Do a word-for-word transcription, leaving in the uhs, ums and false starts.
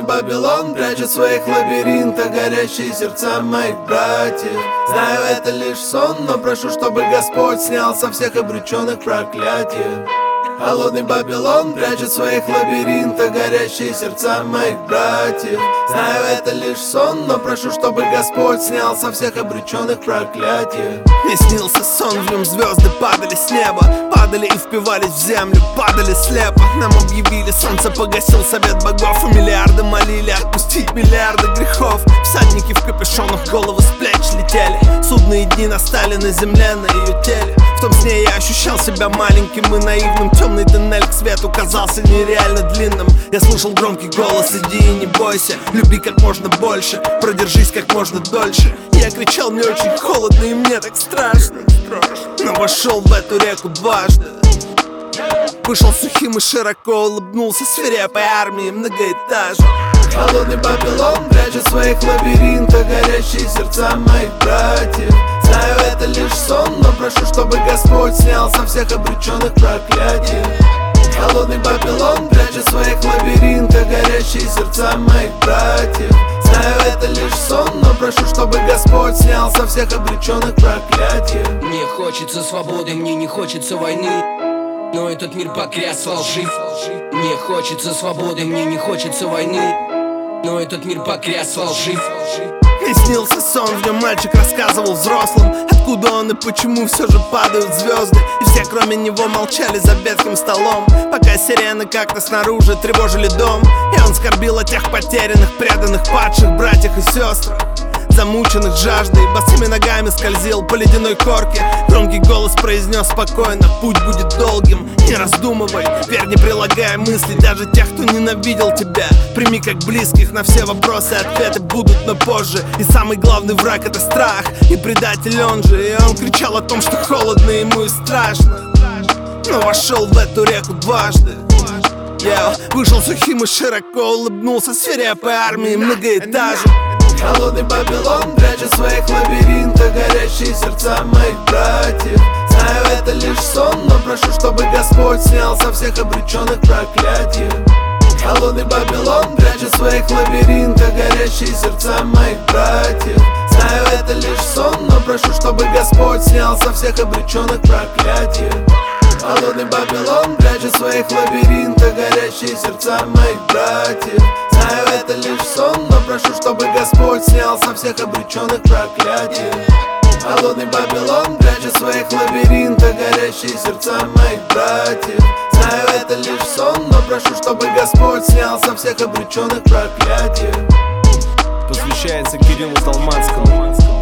Вавилон прячет в своих лабиринтах горящие сердца моих братьев. Знаю, это лишь сон, но прошу, чтобы Господь снял со всех обреченных проклятий. Холодный Вавилон прячет в своих лабиринтах горящие сердца моих братьев. Знаю, это лишь сон, но прошу, чтобы Господь снял со всех обреченных проклятий. Мне снился сон, в нем звезды падали с неба, падали и впивались в землю, падали слепо. Нам объявили, солнце погасил совет богов, и миллиарды молили отпустить миллиарды грехов. Всадники в капюшонах головы с плеч летели, судные дни настали на земле, на ее теле. В том сне я ощущал себя маленьким и наивным. Темный тоннель к свету казался нереально длинным. Я слушал громкий голос: иди и не бойся, люби как можно больше, продержись как можно дольше. Я кричал: мне очень холодно и мне так страшно, но вошел в эту реку дважды. Вышел сухим и широко улыбнулся свирепой армии многоэтажек. Холодный Вавилон прячет в своих лабиринтах горящие сердца моих братьев. Знаю, это лишь сон, но прошу, чтобы Господь снял со всех обреченных проклятий. Холодный Вавилон прячет в своих лабиринтах горящие сердца моих братьев. Знаю, это лишь сон, но прошу, чтобы Господь снял со всех обреченных проклятий. Мне хочется свободы, мне не хочется войны, но этот мир погряз во лжи. Мне хочется свободы, мне не хочется войны, но этот мир погряз во лжи. Мне снился сон, в нем мальчик рассказывал взрослым, откуда он и почему все же падают звезды. И все кроме него молчали за обедским столом, пока сирены как-то снаружи тревожили дом. И он скорбил о тех потерянных, преданных, падших братьях и сестрах, замученных жаждой, босыми ногами скользил по ледяной корке. Громкий голос произнес спокойно: путь будет долгим, не раздумывай, верь, не прилагая мыслей. Даже тех, кто ненавидел тебя, прими как близких. На все вопросы ответы будут, но позже. И самый главный враг — это страх, и предатель он же. И он кричал о том, что холодно ему и страшно, но вошел в эту реку дважды. Я вышел сухим и широко улыбнулся свирепой армии многоэтажек. Холодный Вавилон прячет в своих лабиринтах горящие сердца моих братьев. Знаю, это лишь сон, но прошу, чтобы Господь снял со всех обреченных проклятий. Холодный Вавилон прячет в своих лабиринтах горящие сердца моих братьев. Знаю, это лишь сон, но прошу, чтобы Господь снял со всех обреченных проклятий. Холодный Вавилон прячет в своих лабиринтах горящие сердца моих братьев. Знаю, это лишь сон, но прошу, чтобы Господь снял со всех обреченных проклятий. Холодный Вавилон прячет в своих лабиринтах горящие сердца моих братьев. Знаю, это лишь сон, но прошу, чтобы Господь снял со всех обреченных проклятий. Посвящается Кириллу Толмацкому.